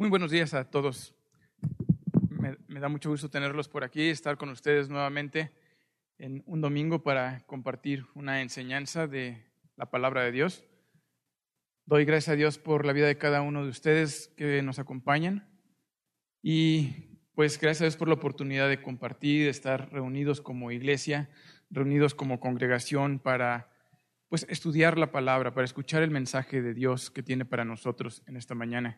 Muy buenos días a todos. Me da mucho gusto tenerlos por aquí, estar con ustedes nuevamente en un domingo para compartir una enseñanza de la palabra de Dios. Doy gracias a Dios por la vida de cada uno de ustedes que nos acompañan y pues gracias a Dios por la oportunidad de compartir, de estar reunidos como iglesia, reunidos como congregación para pues estudiar la palabra, para escuchar el mensaje de Dios que tiene para nosotros en esta mañana.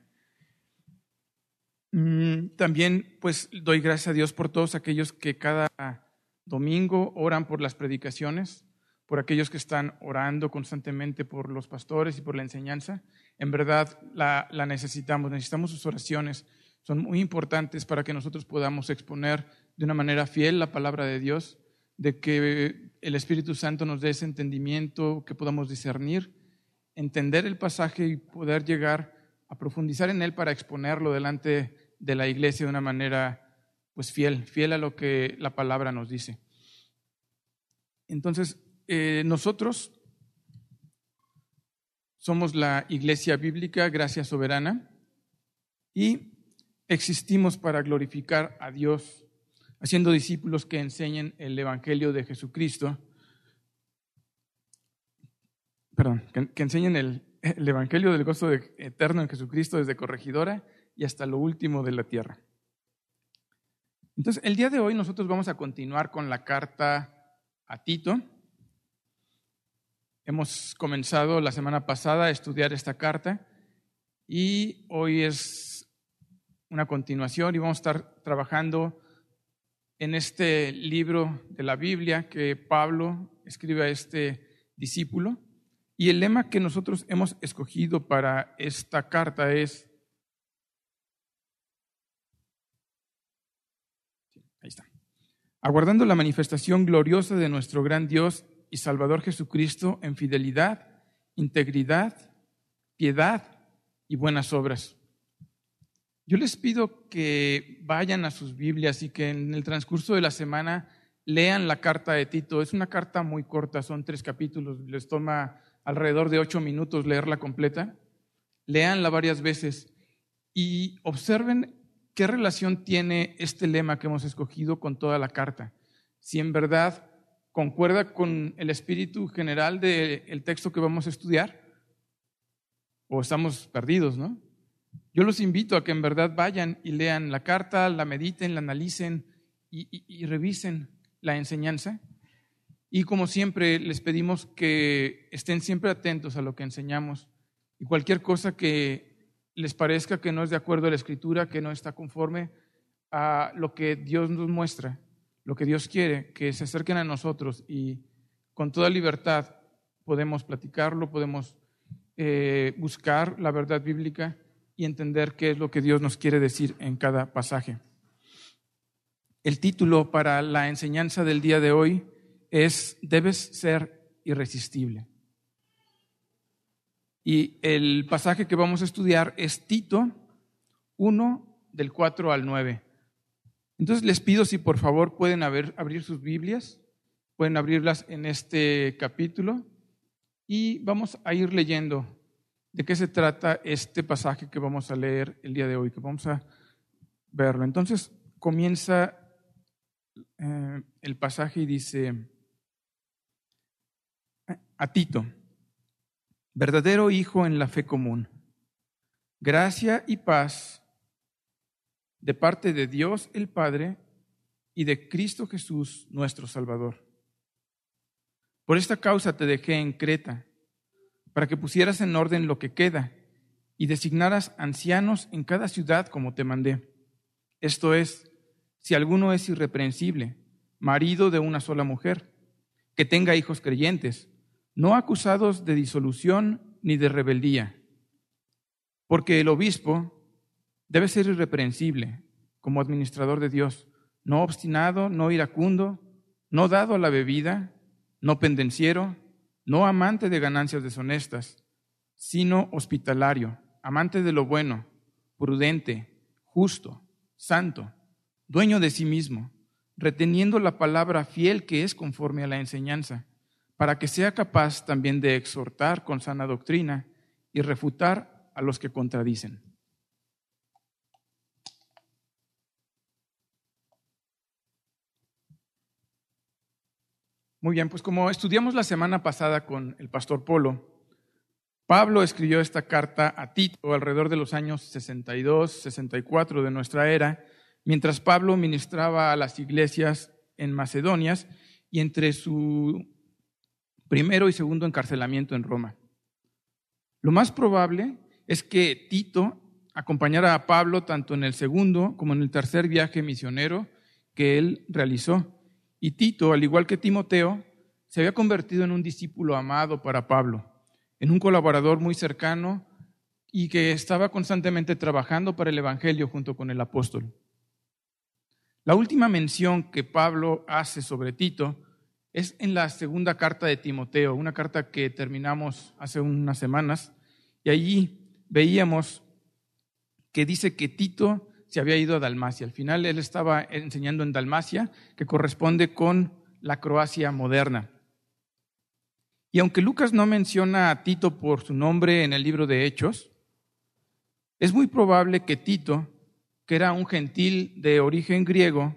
También pues doy gracias a Dios por todos aquellos que cada domingo oran por las predicaciones, por aquellos que están orando constantemente por los pastores y por la enseñanza. En verdad la necesitamos sus oraciones, son muy importantes para que nosotros podamos exponer de una manera fiel la palabra de Dios, de que el Espíritu Santo nos dé ese entendimiento, que podamos discernir, entender el pasaje y poder llegar a profundizar en él para exponerlo delante de la iglesia de una manera pues fiel a lo que la palabra nos dice. Entonces, nosotros somos la Iglesia Bíblica Gracia Soberana y existimos para glorificar a Dios, haciendo discípulos que enseñen el Evangelio de Jesucristo, que enseñen el Evangelio del gozo eterno en Jesucristo desde Corregidora y hasta lo último de la tierra. Entonces, el día de hoy nosotros vamos a continuar con la carta a Tito. Hemos comenzado la semana pasada a estudiar esta carta y hoy es una continuación y vamos a estar trabajando en este libro de la Biblia que Pablo escribe a este discípulo. Y el lema que nosotros hemos escogido para esta carta es, ahí está, aguardando la manifestación gloriosa de nuestro gran Dios y Salvador Jesucristo en fidelidad, integridad, piedad y buenas obras. Yo les pido que vayan a sus Biblias y que en el transcurso de la semana lean la carta de Tito. Es una carta muy corta, son 3 capítulos, les toma alrededor de 8 minutos leerla completa. Léanla varias veces y observen qué relación tiene este lema que hemos escogido con toda la carta. Si en verdad concuerda con el espíritu general del texto que vamos a estudiar o estamos perdidos, ¿no? Yo los invito a que en verdad vayan y lean la carta, la mediten, la analicen y revisen la enseñanza. Y como siempre, les pedimos que estén siempre atentos a lo que enseñamos y cualquier cosa que les parezca que no es de acuerdo a la Escritura, que no está conforme a lo que Dios nos muestra, lo que Dios quiere, que se acerquen a nosotros y con toda libertad podemos platicarlo, podemos buscar la verdad bíblica y entender qué es lo que Dios nos quiere decir en cada pasaje. El título para la enseñanza del día de hoy es Debes ser irresistible. Y el pasaje que vamos a estudiar es Tito 1, del 4 al 9. Entonces les pido si por favor pueden abrir sus Biblias, pueden abrirlas en este capítulo y vamos a ir leyendo de qué se trata este pasaje que vamos a leer el día de hoy, que vamos a verlo. Entonces comienza el pasaje y dice: a Tito, verdadero hijo en la fe común, gracia y paz de parte de Dios el Padre y de Cristo Jesús nuestro Salvador. Por esta causa te dejé en Creta, para que pusieras en orden lo que queda y designaras ancianos en cada ciudad como te mandé. Esto es, si alguno es irreprensible, marido de una sola mujer, que tenga hijos creyentes, no acusados de disolución ni de rebeldía. Porque el obispo debe ser irreprensible como administrador de Dios, no obstinado, no iracundo, no dado a la bebida, no pendenciero, no amante de ganancias deshonestas, sino hospitalario, amante de lo bueno, prudente, justo, santo, dueño de sí mismo, reteniendo la palabra fiel que es conforme a la enseñanza, para que sea capaz también de exhortar con sana doctrina y refutar a los que contradicen. Muy bien, pues como estudiamos la semana pasada con el pastor Polo, Pablo escribió esta carta a Tito alrededor de los años 62, 64 de nuestra era, mientras Pablo ministraba a las iglesias en Macedonia y entre su primero y segundo encarcelamiento en Roma. Lo más probable es que Tito acompañara a Pablo tanto en el segundo como en el tercer viaje misionero que él realizó. Y Tito, al igual que Timoteo, se había convertido en un discípulo amado para Pablo, en un colaborador muy cercano y que estaba constantemente trabajando para el Evangelio junto con el apóstol. La última mención que Pablo hace sobre Tito es en la segunda carta de Timoteo, una carta que terminamos hace unas semanas, y allí veíamos que dice que Tito se había ido a Dalmacia. Al final él estaba enseñando en Dalmacia, que corresponde con la Croacia moderna. Y aunque Lucas no menciona a Tito por su nombre en el libro de Hechos, es muy probable que Tito, que era un gentil de origen griego,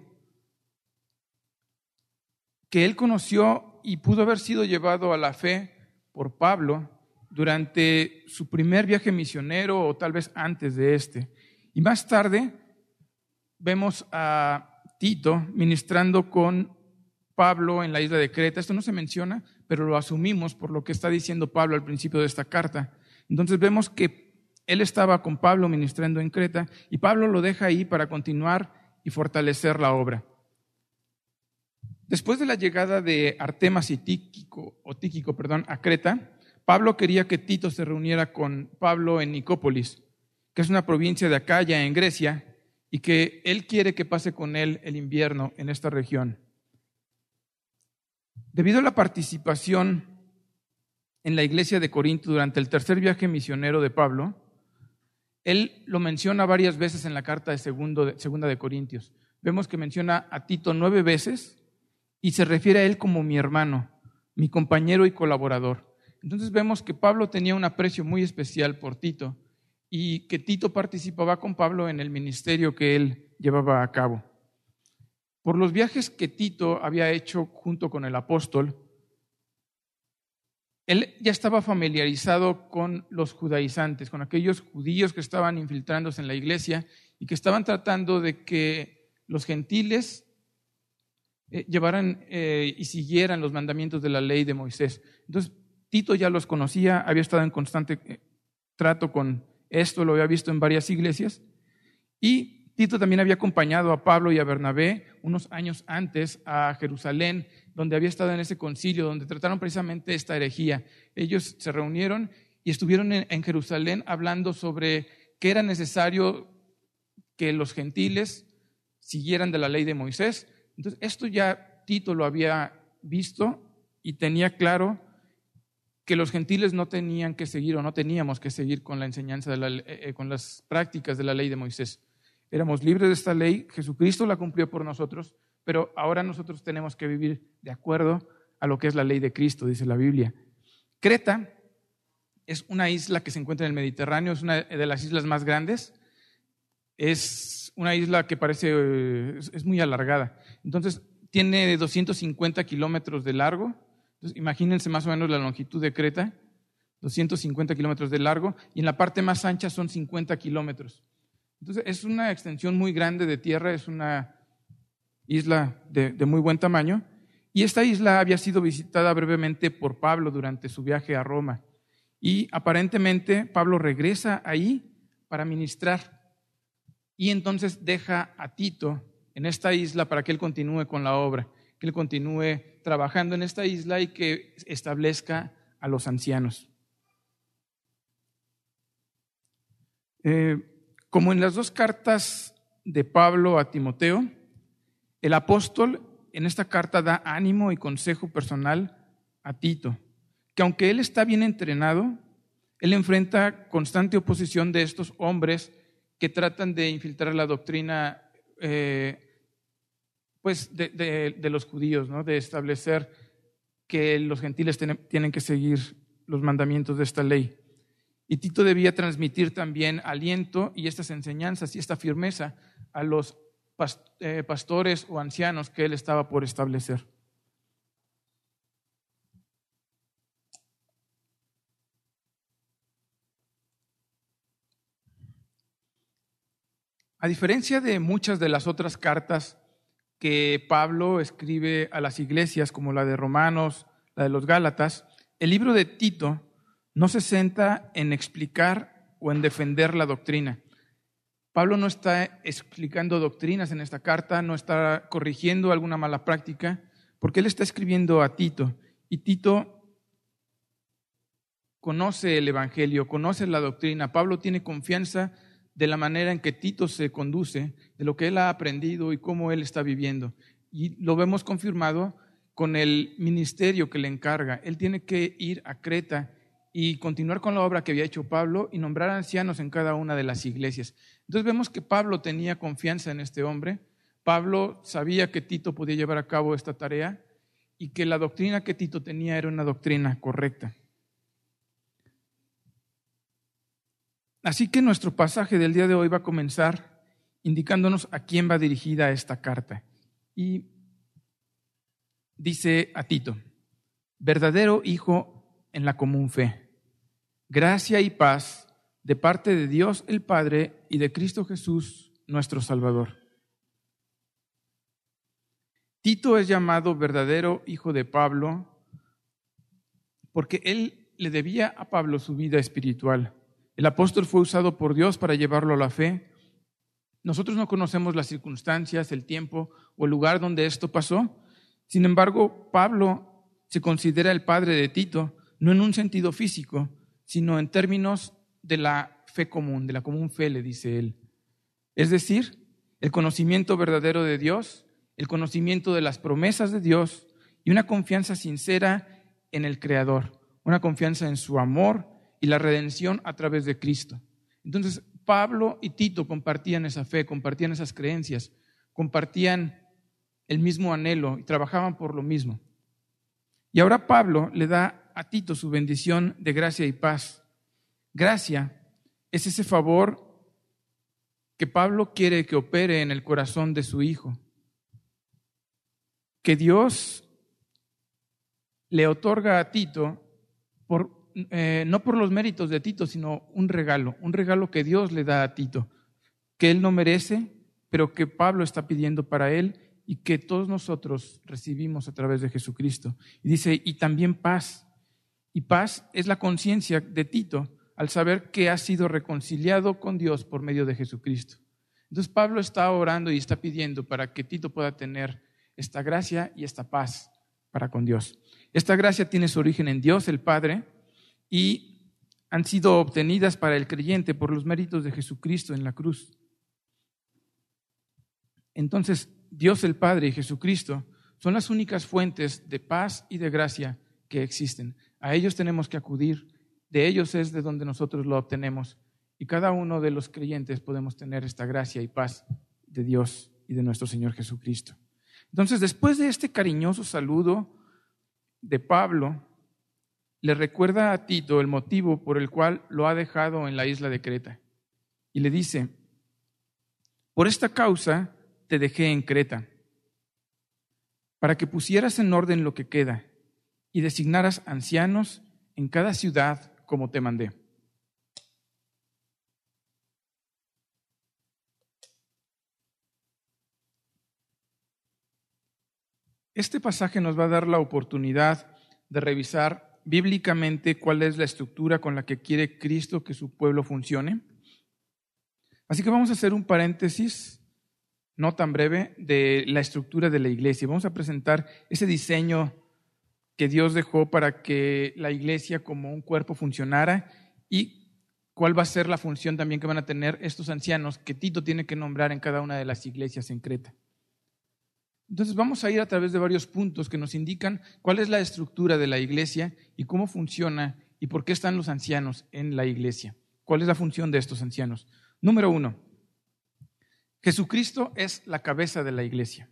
que él conoció y pudo haber sido llevado a la fe por Pablo durante su primer viaje misionero o tal vez antes de este. Y más tarde vemos a Tito ministrando con Pablo en la isla de Creta. Esto no se menciona, pero lo asumimos por lo que está diciendo Pablo al principio de esta carta. Entonces vemos que él estaba con Pablo ministrando en Creta y Pablo lo deja ahí para continuar y fortalecer la obra. Después de la llegada de Artemas y Tíquico a Creta, Pablo quería que Tito se reuniera con Pablo en Nicópolis, que es una provincia de Acaya en Grecia, y que él quiere que pase con él el invierno en esta región. Debido a la participación en la iglesia de Corinto durante el tercer viaje misionero de Pablo, él lo menciona varias veces en la carta de segunda de Corintios. Vemos que menciona a Tito 9 veces y se refiere a él como mi hermano, mi compañero y colaborador. Entonces vemos que Pablo tenía un aprecio muy especial por Tito y que Tito participaba con Pablo en el ministerio que él llevaba a cabo. Por los viajes que Tito había hecho junto con el apóstol, él ya estaba familiarizado con los judaizantes, con aquellos judíos que estaban infiltrándose en la iglesia y que estaban tratando de que los gentiles llevaran y siguieran los mandamientos de la ley de Moisés. Entonces, Tito ya los conocía, había estado en constante trato con esto, lo había visto en varias iglesias, y Tito también había acompañado a Pablo y a Bernabé unos años antes a Jerusalén, donde había estado en ese concilio, donde trataron precisamente esta herejía. Ellos se reunieron y estuvieron en Jerusalén hablando sobre que era necesario que los gentiles siguieran de la ley de Moisés. Entonces, esto ya Tito lo había visto y tenía claro que los gentiles no tenían que seguir o no teníamos que seguir con la enseñanza, con las prácticas de la ley de Moisés. Éramos libres de esta ley, Jesucristo la cumplió por nosotros, pero ahora nosotros tenemos que vivir de acuerdo a lo que es la ley de Cristo, dice la Biblia. Creta es una isla que se encuentra en el Mediterráneo, es una de las islas más grandes, es una isla que es muy alargada. Entonces, tiene 250 kilómetros de largo. Entonces, imagínense más o menos la longitud de Creta, 250 kilómetros de largo, y en la parte más ancha son 50 kilómetros. Entonces, es una extensión muy grande de tierra, es una isla de muy buen tamaño, y esta isla había sido visitada brevemente por Pablo durante su viaje a Roma, y aparentemente Pablo regresa ahí para ministrar, y entonces deja a Tito en esta isla para que él continúe con la obra, que él continúe trabajando en esta isla y que establezca a los ancianos. Como en las dos cartas de Pablo a Timoteo, el apóstol en esta carta da ánimo y consejo personal a Tito, que aunque él está bien entrenado, él enfrenta constante oposición de estos hombres que tratan de infiltrar la doctrina de los judíos, ¿no? De establecer que los gentiles tienen que seguir los mandamientos de esta ley. Y Tito debía transmitir también aliento y estas enseñanzas y esta firmeza a los pastores o ancianos que él estaba por establecer. A diferencia de muchas de las otras cartas que Pablo escribe a las iglesias, como la de Romanos, la de los Gálatas, el libro de Tito no se centra en explicar o en defender la doctrina. Pablo no está explicando doctrinas en esta carta, no está corrigiendo alguna mala práctica, porque él está escribiendo a Tito, y Tito conoce el Evangelio, conoce la doctrina. Pablo tiene confianza de la manera en que Tito se conduce, de lo que él ha aprendido y cómo él está viviendo. Y lo vemos confirmado con el ministerio que le encarga. Él tiene que ir a Creta y continuar con la obra que había hecho Pablo y nombrar ancianos en cada una de las iglesias. Entonces vemos que Pablo tenía confianza en este hombre. Pablo sabía que Tito podía llevar a cabo esta tarea y que la doctrina que Tito tenía era una doctrina correcta. Así que nuestro pasaje del día de hoy va a comenzar indicándonos a quién va dirigida esta carta. Y dice a Tito: verdadero hijo en la común fe, gracia y paz de parte de Dios el Padre y de Cristo Jesús, nuestro Salvador. Tito es llamado verdadero hijo de Pablo porque él le debía a Pablo su vida espiritual. El apóstol fue usado por Dios para llevarlo a la fe. Nosotros no conocemos las circunstancias, el tiempo o el lugar donde esto pasó. Sin embargo, Pablo se considera el padre de Tito, no en un sentido físico, sino en términos de la fe común, de la común fe, le dice él. Es decir, el conocimiento verdadero de Dios, el conocimiento de las promesas de Dios y una confianza sincera en el Creador, una confianza en su amor y la redención a través de Cristo. Entonces, Pablo y Tito compartían esa fe, compartían esas creencias, compartían el mismo anhelo y trabajaban por lo mismo. Y ahora Pablo le da a Tito su bendición de gracia y paz. Gracia es ese favor que Pablo quiere que opere en el corazón de su hijo, que Dios le otorga a Tito no por los méritos de Tito, sino un regalo que Dios le da a Tito, que él no merece, pero que Pablo está pidiendo para él y que todos nosotros recibimos a través de Jesucristo. Y dice, y también paz. Y paz es la conciencia de Tito al saber que ha sido reconciliado con Dios por medio de Jesucristo. Entonces Pablo está orando y está pidiendo para que Tito pueda tener esta gracia y esta paz para con Dios. Esta gracia tiene su origen en Dios, el Padre, y han sido obtenidas para el creyente por los méritos de Jesucristo en la cruz. Entonces, Dios el Padre y Jesucristo son las únicas fuentes de paz y de gracia que existen. A ellos tenemos que acudir, de ellos es de donde nosotros lo obtenemos. Y cada uno de los creyentes podemos tener esta gracia y paz de Dios y de nuestro Señor Jesucristo. Entonces, después de este cariñoso saludo de Pablo, le recuerda a Tito el motivo por el cual lo ha dejado en la isla de Creta. Y le dice, por esta causa te dejé en Creta, para que pusieras en orden lo que queda y designaras ancianos en cada ciudad como te mandé. Este pasaje nos va a dar la oportunidad de revisar bíblicamente cuál es la estructura con la que quiere Cristo que su pueblo funcione. Así que vamos a hacer un paréntesis, no tan breve, de la estructura de la iglesia. Vamos a presentar ese diseño que Dios dejó para que la iglesia como un cuerpo funcionara y cuál va a ser la función también que van a tener estos ancianos que Tito tiene que nombrar en cada una de las iglesias en Creta. Entonces vamos a ir a través de varios puntos que nos indican cuál es la estructura de la iglesia y cómo funciona y por qué están los ancianos en la iglesia. ¿Cuál es la función de estos ancianos? Número 1, Jesucristo es la cabeza de la iglesia.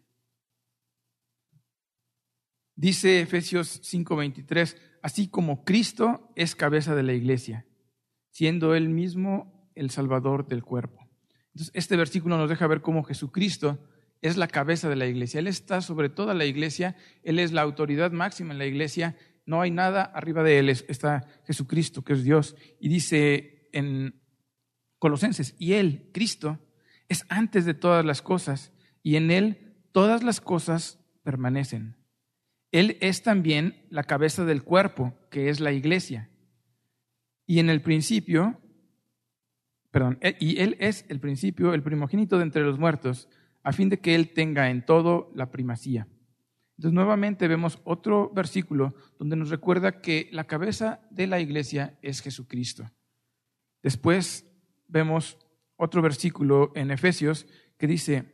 Dice Efesios 5:23, así como Cristo es cabeza de la iglesia, siendo Él mismo el Salvador del cuerpo. Entonces este versículo nos deja ver cómo Jesucristo es la cabeza de la iglesia. Él está sobre toda la iglesia, Él es la autoridad máxima en la iglesia, no hay nada arriba de Él, está Jesucristo, que es Dios. Y dice en Colosenses, y Él, Cristo, Es antes de todas las cosas y en Él todas las cosas permanecen. Él es también la cabeza del cuerpo, que es la iglesia. Y Él es el principio, el primogénito de entre los muertos, a fin de que Él tenga en todo la primacía. Entonces nuevamente vemos otro versículo donde nos recuerda que la cabeza de la iglesia es Jesucristo. Después vemos otro versículo en Efesios que dice: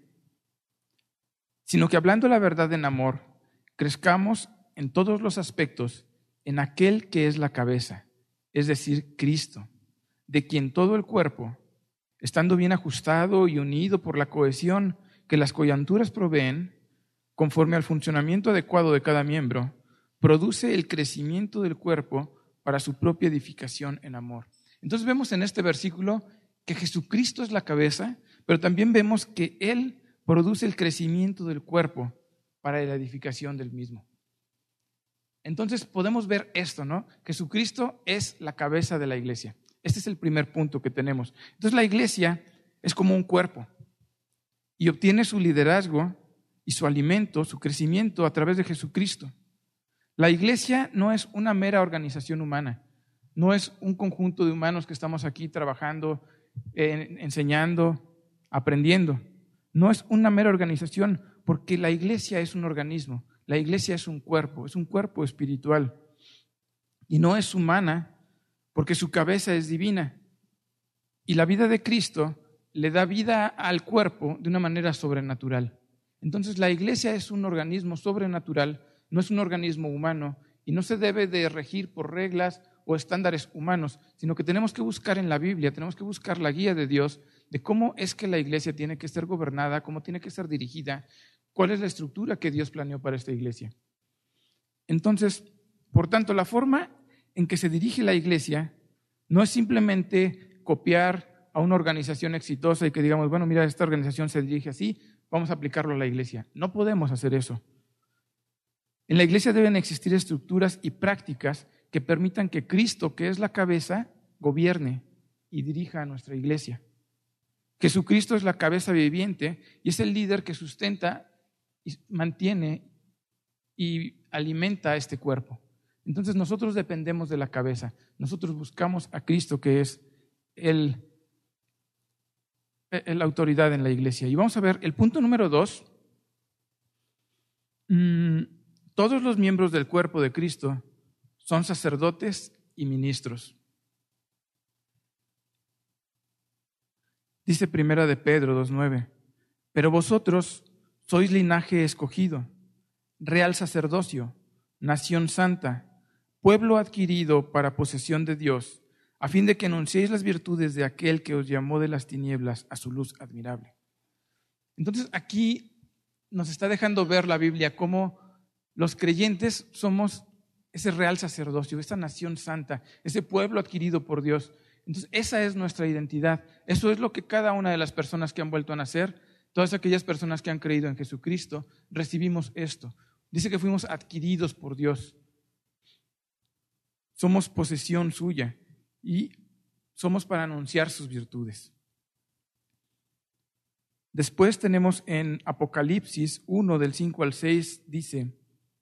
sino que hablando la verdad en amor, crezcamos en todos los aspectos en aquel que es la cabeza, es decir, Cristo, de quien todo el cuerpo, estando bien ajustado y unido por la cohesión que las coyunturas proveen, conforme al funcionamiento adecuado de cada miembro, produce el crecimiento del cuerpo para su propia edificación en amor. Entonces vemos en este versículo que Jesucristo es la cabeza, pero también vemos que Él produce el crecimiento del cuerpo para la edificación del mismo. Entonces podemos ver esto, ¿no? Jesucristo es la cabeza de la iglesia. Este es el primer punto que tenemos. Entonces la iglesia es como un cuerpo y obtiene su liderazgo y su alimento, su crecimiento a través de Jesucristo. La iglesia no es una mera organización humana, no es un conjunto de humanos que estamos aquí trabajando, enseñando, aprendiendo. No es una mera organización, porque la iglesia es un organismo, la iglesia es un cuerpo espiritual. Y no es humana, porque su cabeza es divina. Y la vida de Cristo le da vida al cuerpo de una manera sobrenatural. Entonces la iglesia es un organismo sobrenatural, no es un organismo humano, y no se debe de regir por reglas o estándares humanos, sino que tenemos que buscar en la Biblia, tenemos que buscar la guía de Dios de cómo es que la iglesia tiene que ser gobernada, cómo tiene que ser dirigida, cuál es la estructura que Dios planeó para esta iglesia. Entonces, por tanto, la forma en que se dirige la iglesia no es simplemente copiar a una organización exitosa y que digamos, bueno, mira, esta organización se dirige así, vamos a aplicarlo a la iglesia. No podemos hacer eso. En la iglesia deben existir estructuras y prácticas que permitan que Cristo, que es la cabeza, gobierne y dirija a nuestra iglesia. Jesucristo es la cabeza viviente y es el líder que sustenta y mantiene y alimenta a este cuerpo. Entonces nosotros dependemos de la cabeza. Nosotros buscamos a Cristo, que es la autoridad en la iglesia. Y vamos a ver el punto número 2. Todos los miembros del cuerpo de Cristo son sacerdotes y ministros. Dice Primera de Pedro 2:9, pero vosotros sois linaje escogido, real sacerdocio, nación santa, pueblo adquirido para posesión de Dios, a fin de que anunciéis las virtudes de aquel que os llamó de las tinieblas a su luz admirable. Entonces aquí nos está dejando ver la Biblia cómo los creyentes somos ese real sacerdocio, esa nación santa, ese pueblo adquirido por Dios. Entonces esa es nuestra identidad. Eso es lo que cada una de las personas que han vuelto a nacer, todas aquellas personas que han creído en Jesucristo, recibimos esto. Dice que fuimos adquiridos por Dios. Somos posesión suya y somos para anunciar sus virtudes. Después tenemos en Apocalipsis 1, del 5 al 6, dice: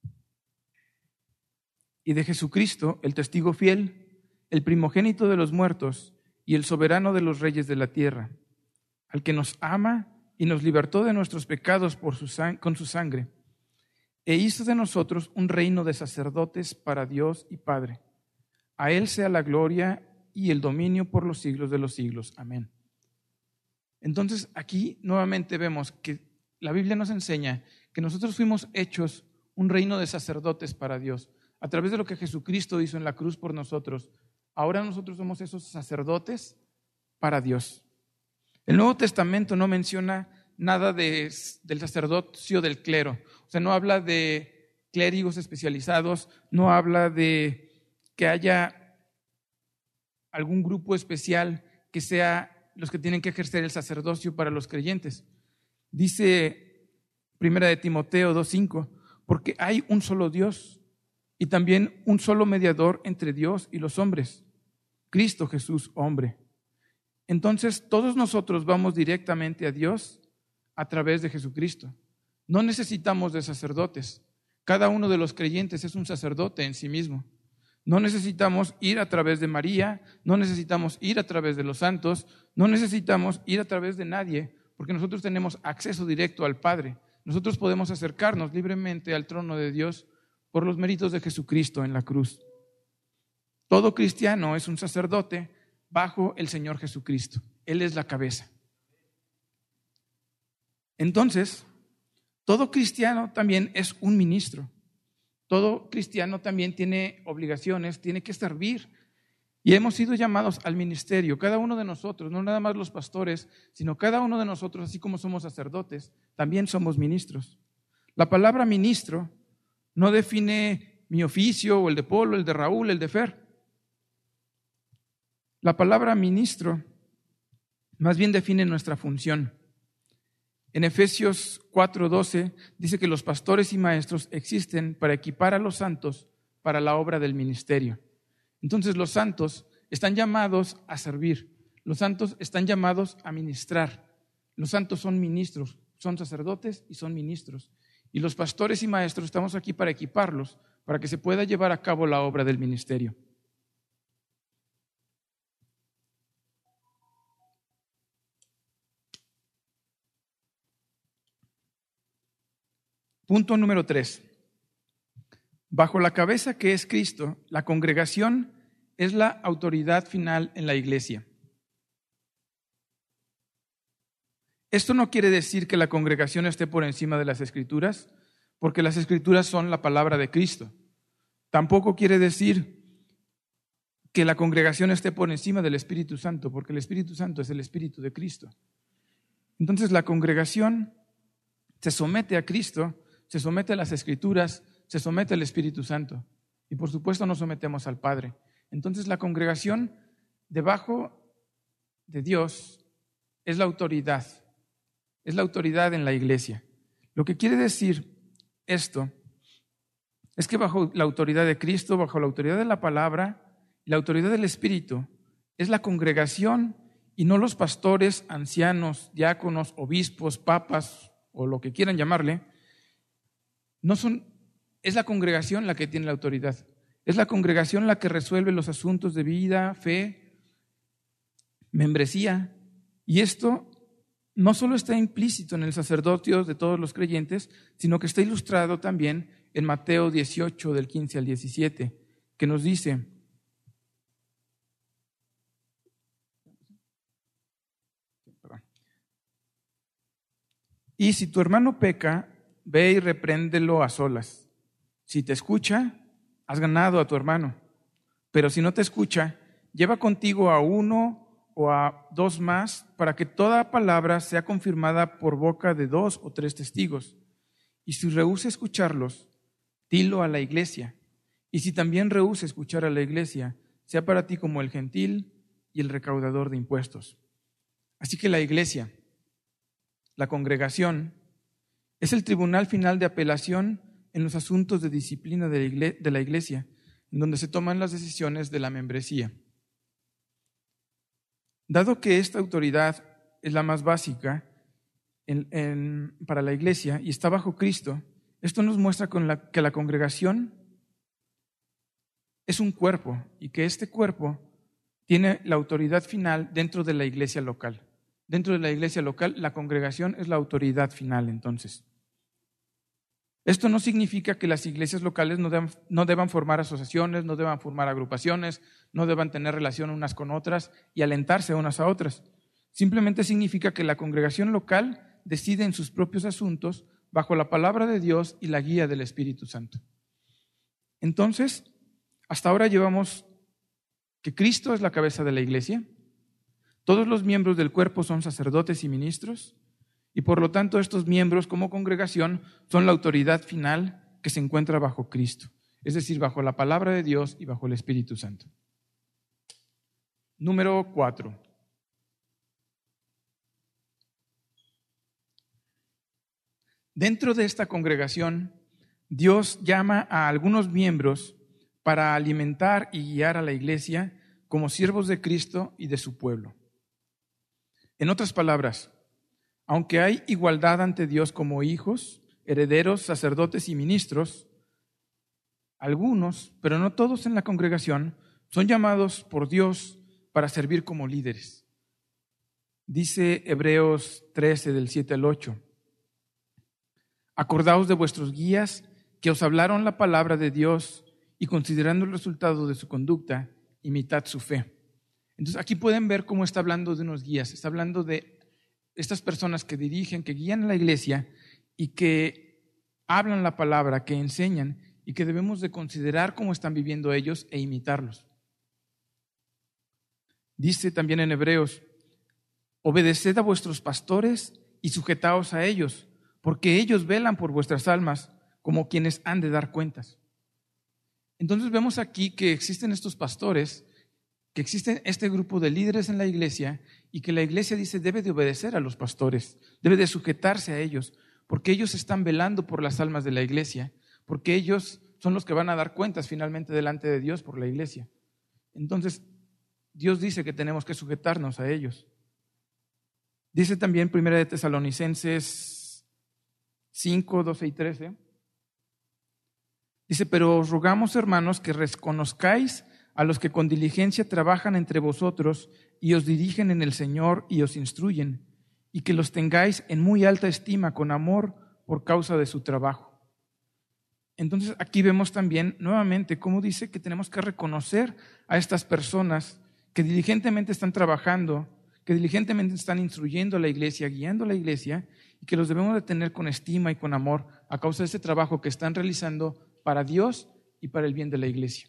y de Jesucristo, el testigo fiel, el primogénito de los muertos y el soberano de los reyes de la tierra, al que nos ama y nos libertó de nuestros pecados con su sangre, e hizo de nosotros un reino de sacerdotes para Dios y Padre. A Él sea la gloria y el dominio por los siglos de los siglos. Amén. Entonces aquí nuevamente vemos que la Biblia nos enseña que nosotros fuimos hechos un reino de sacerdotes para Dios. A través de lo que Jesucristo hizo en la cruz por nosotros, ahora nosotros somos esos sacerdotes para Dios. El Nuevo Testamento no menciona nada del sacerdocio del clero. O sea, no habla de clérigos especializados, no habla de que haya algún grupo especial que sea los que tienen que ejercer el sacerdocio para los creyentes. Dice Primera de Timoteo 2:5, porque hay un solo Dios y también un solo mediador entre Dios y los hombres, Cristo Jesús, hombre. entonces todos nosotros vamos directamente a Dios a través de Jesucristo. No necesitamos de sacerdotes. Cada uno de los creyentes es un sacerdote en sí mismo. No necesitamos ir a través de María, no necesitamos ir a través de los santos, no necesitamos ir a través de nadie, porque nosotros tenemos acceso directo al Padre. Nosotros podemos acercarnos libremente al trono de Dios por los méritos de Jesucristo en la cruz. Todo cristiano es un sacerdote bajo el Señor Jesucristo. Él es la cabeza. Entonces, todo cristiano también es un ministro. Todo cristiano también tiene obligaciones, tiene que servir. Y hemos sido llamados al ministerio, cada uno de nosotros, no nada más los pastores, sino cada uno de nosotros, así como somos sacerdotes, también somos ministros. La palabra ministro no define mi oficio, o el de Polo, el de Raúl, el de Fer. La palabra ministro más bien define nuestra función. En Efesios 4:12 dice que los pastores y maestros existen para equipar a los santos para la obra del ministerio. Entonces los santos están llamados a servir, los santos están llamados a ministrar. Los santos son ministros, son sacerdotes y son ministros. Y los pastores y maestros estamos aquí para equiparlos, para que se pueda llevar a cabo la obra del ministerio. Punto número 3. Bajo la cabeza que es Cristo, la congregación es la autoridad final en la iglesia. Esto no quiere decir que la congregación esté por encima de las Escrituras, porque las Escrituras son la palabra de Cristo. Tampoco quiere decir que la congregación esté por encima del Espíritu Santo, porque el Espíritu Santo es el Espíritu de Cristo. Entonces la congregación se somete a Cristo, se somete a las Escrituras, se somete al Espíritu Santo. Y por supuesto nos sometemos al Padre. Entonces la congregación debajo de Dios es la autoridad en la iglesia. Lo que quiere decir esto es que bajo la autoridad de Cristo, bajo la autoridad de la palabra y la autoridad del Espíritu, es la congregación y no los pastores, ancianos, diáconos, obispos, papas o lo que quieran llamarle. Es la congregación la que tiene la autoridad. Es la congregación la que resuelve los asuntos de vida, fe, membresía. Y esto no solo está implícito en el sacerdocio de todos los creyentes, sino que está ilustrado también en Mateo 18, del 15 al 17, que nos dice: y si tu hermano peca, ve y repréndelo a solas. Si te escucha, has ganado a tu hermano. Pero si no te escucha, lleva contigo a uno o a dos más, para que toda palabra sea confirmada por boca de 2 o 3 testigos. Y si rehúsa escucharlos, dilo a la iglesia. Y si también rehúsa escuchar a la iglesia, sea para ti como el gentil y el recaudador de impuestos. Así que la iglesia, la congregación, es el tribunal final de apelación en los asuntos de disciplina de la iglesia, en donde se toman las decisiones de la membresía. Dado que esta autoridad es la más básica para la iglesia y está bajo Cristo, esto nos muestra que la congregación es un cuerpo y que este cuerpo tiene la autoridad final dentro de la iglesia local. Dentro de la iglesia local, la congregación es la autoridad final, entonces. Esto no significa que las iglesias locales no deban formar asociaciones, no deban formar agrupaciones, no deban tener relación unas con otras y alentarse unas a otras. Simplemente significa que la congregación local decide en sus propios asuntos bajo la palabra de Dios y la guía del Espíritu Santo. Entonces, hasta ahora llevamos que Cristo es la cabeza de la iglesia, todos los miembros del cuerpo son sacerdotes y ministros, y por lo tanto estos miembros como congregación son la autoridad final que se encuentra bajo Cristo, es decir, bajo la palabra de Dios y bajo el Espíritu Santo. Número 4. Dentro de esta congregación, Dios llama a algunos miembros para alimentar y guiar a la iglesia como siervos de Cristo y de su pueblo. En otras palabras, aunque hay igualdad ante Dios como hijos, herederos, sacerdotes y ministros, algunos, pero no todos en la congregación, son llamados por Dios para servir como líderes. Dice Hebreos 13, del 7 al 8. Acordaos de vuestros guías que os hablaron la palabra de Dios y considerando el resultado de su conducta, imitad su fe. Entonces aquí pueden ver cómo está hablando de unos guías. Está hablando de estas personas que dirigen, que guían a la iglesia y que hablan la palabra, que enseñan y que debemos de considerar cómo están viviendo ellos e imitarlos. Dice también en Hebreos, obedeced a vuestros pastores y sujetaos a ellos, porque ellos velan por vuestras almas como quienes han de dar cuentas. Entonces vemos aquí que existen estos pastores, que existe este grupo de líderes en la iglesia y que la iglesia dice debe de obedecer a los pastores, debe de sujetarse a ellos, porque ellos están velando por las almas de la iglesia, porque ellos son los que van a dar cuentas finalmente delante de Dios por la iglesia. Entonces, Dios dice que tenemos que sujetarnos a ellos. Dice también 1 Tesalonicenses 5, 12 y 13. Dice, pero os rogamos, hermanos, que reconozcáis a los que con diligencia trabajan entre vosotros y os dirigen en el Señor y os instruyen, y que los tengáis en muy alta estima con amor por causa de su trabajo. Entonces aquí vemos también nuevamente cómo dice que tenemos que reconocer a estas personas que diligentemente están trabajando, que diligentemente están instruyendo a la iglesia, guiando a la iglesia, y que los debemos de tener con estima y con amor a causa de ese trabajo que están realizando para Dios y para el bien de la iglesia.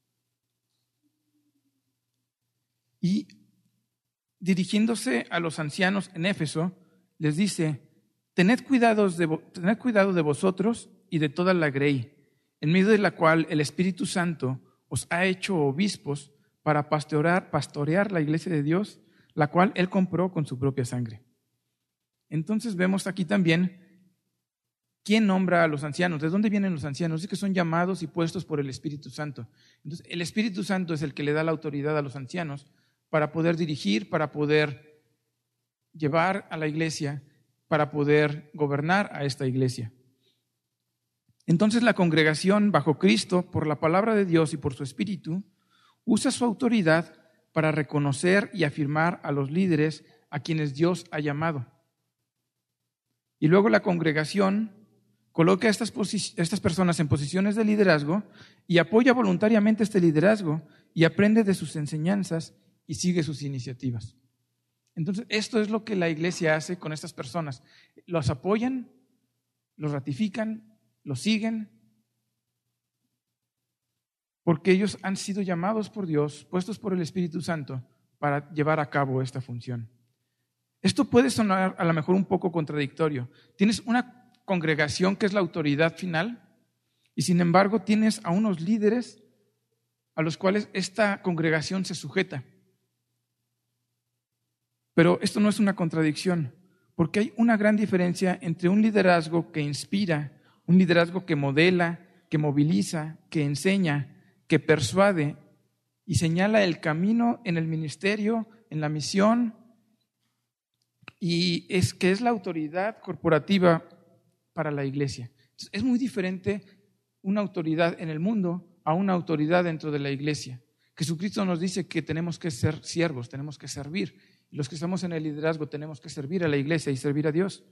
Y dirigiéndose a los ancianos en Éfeso, les dice, tened cuidado de vosotros y de toda la grey, en medio de la cual el Espíritu Santo os ha hecho obispos para pastorear la iglesia de Dios, la cual Él compró con su propia sangre. Entonces vemos aquí también quién nombra a los ancianos, de dónde vienen los ancianos. Dice que son llamados y puestos por el Espíritu Santo. Entonces el Espíritu Santo es el que le da la autoridad a los ancianos para poder dirigir, para poder llevar a la iglesia, para poder gobernar a esta iglesia. Entonces la congregación bajo Cristo, por la palabra de Dios y por su Espíritu, usa su autoridad para reconocer y afirmar a los líderes a quienes Dios ha llamado. Y luego la congregación coloca a estas personas en posiciones de liderazgo y apoya voluntariamente este liderazgo y aprende de sus enseñanzas y sigue sus iniciativas. Entonces, esto es lo que la iglesia hace con estas personas. Los apoyan, los ratifican, los siguen, porque ellos han sido llamados por Dios, puestos por el Espíritu Santo para llevar a cabo esta función. Esto puede sonar a lo mejor un poco contradictorio. Tienes una congregación que es la autoridad final y sin embargo tienes a unos líderes a los cuales esta congregación se sujeta. Pero esto no es una contradicción, porque hay una gran diferencia entre un liderazgo que inspira, un liderazgo que modela, que moviliza, que enseña, que persuade y señala el camino en el ministerio, en la misión, y es que es la autoridad corporativa para la iglesia. Entonces, es muy diferente una autoridad en el mundo a una autoridad dentro de la iglesia. Jesucristo nos dice que tenemos que ser siervos, tenemos que servir. Y los que estamos en el liderazgo tenemos que servir a la iglesia y servir a Dios.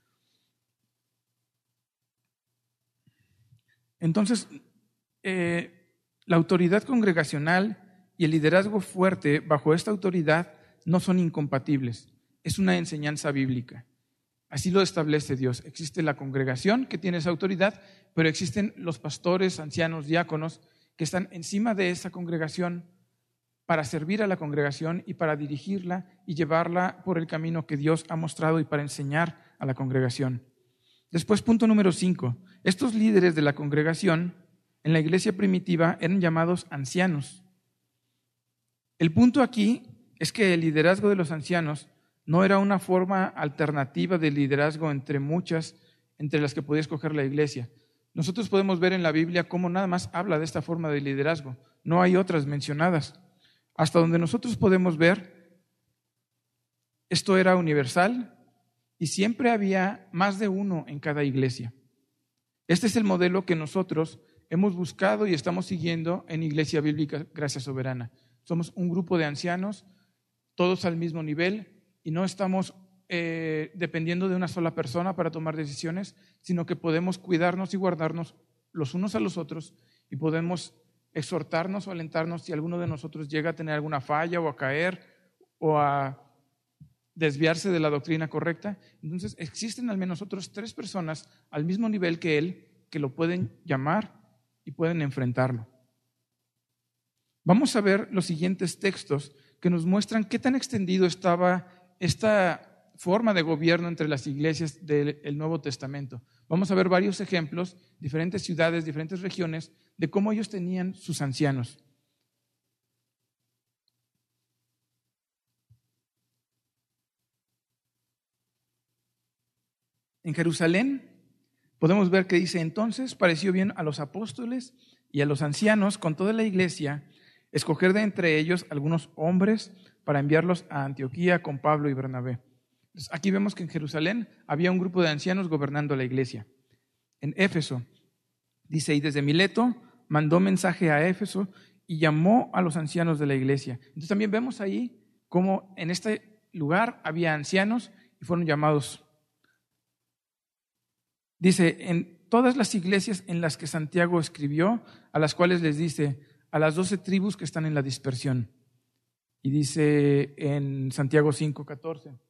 Entonces, la autoridad congregacional y el liderazgo fuerte bajo esta autoridad no son incompatibles. Es una enseñanza bíblica. Así lo establece Dios. Existe la congregación que tiene esa autoridad, pero existen los pastores, ancianos, diáconos que están encima de esa congregación para servir a la congregación y para dirigirla y llevarla por el camino que Dios ha mostrado y para enseñar a la congregación. Después, punto número 5. Estos líderes de la congregación en la iglesia primitiva eran llamados ancianos. El punto aquí es que el liderazgo de los ancianos no era una forma alternativa de liderazgo entre muchas, entre las que podía escoger la iglesia. Nosotros podemos ver en la Biblia cómo nada más habla de esta forma de liderazgo. No hay otras mencionadas. Hasta donde nosotros podemos ver, Esto era universal y siempre había más de uno en cada iglesia. Este es el modelo que nosotros hemos buscado y estamos siguiendo en Iglesia Bíblica Gracia Soberana. Somos un grupo de ancianos, todos al mismo nivel, y no estamos dependiendo de una sola persona para tomar decisiones, sino que podemos cuidarnos y guardarnos los unos a los otros y podemos exhortarnos o alentarnos si alguno de nosotros llega a tener alguna falla o a caer o a desviarse de la doctrina correcta. Entonces existen al menos otros 3 personas al mismo nivel que él que lo pueden llamar y pueden enfrentarlo. Vamos a ver los siguientes textos que nos muestran qué tan extendido estaba esta forma de gobierno entre las iglesias del Nuevo Testamento. Vamos a ver varios ejemplos, diferentes ciudades, diferentes regiones, de cómo ellos tenían sus ancianos. En Jerusalén podemos ver que dice: entonces pareció bien a los apóstoles y a los ancianos con toda la iglesia escoger de entre ellos algunos hombres para enviarlos a Antioquía con Pablo y Bernabé. Entonces, aquí vemos que en Jerusalén había un grupo de ancianos gobernando la iglesia. En Éfeso dice: y desde Mileto mandó mensaje a Éfeso y llamó a los ancianos de la iglesia. Entonces también vemos ahí cómo en este lugar había ancianos y fueron llamados. Dice: en todas las iglesias en las que Santiago escribió, a las cuales les dice: a las 12 tribus que están en la dispersión. Y dice en Santiago 5:14: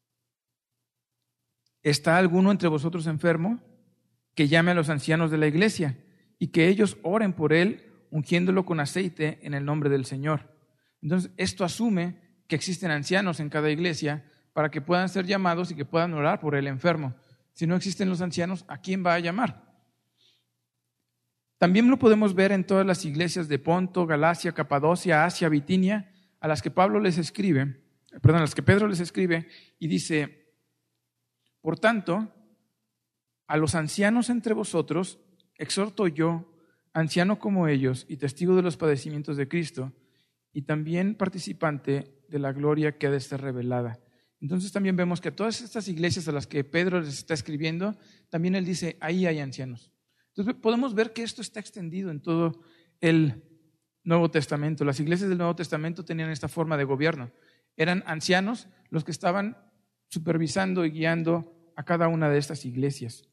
¿está alguno entre vosotros enfermo? Que llame a los ancianos de la iglesia y que ellos oren por él, ungiéndolo con aceite en el nombre del Señor. Entonces, esto asume que existen ancianos en cada iglesia para que puedan ser llamados y que puedan orar por el enfermo. Si no existen los ancianos, ¿a quién va a llamar? También lo podemos ver en todas las iglesias de Ponto, Galacia, Capadocia, Asia, Bitinia, a las que Pedro les escribe y dice: por tanto, a los ancianos entre vosotros exhorto yo, anciano como ellos y testigo de los padecimientos de Cristo, y también participante de la gloria que ha de ser revelada. Entonces también vemos que a todas estas iglesias a las que Pedro les está escribiendo, también él dice: ahí hay ancianos. Entonces podemos ver que esto está extendido en todo el Nuevo Testamento. Las iglesias del Nuevo Testamento tenían esta forma de gobierno. Eran ancianos los que estaban supervisando y guiando a cada una de estas iglesias.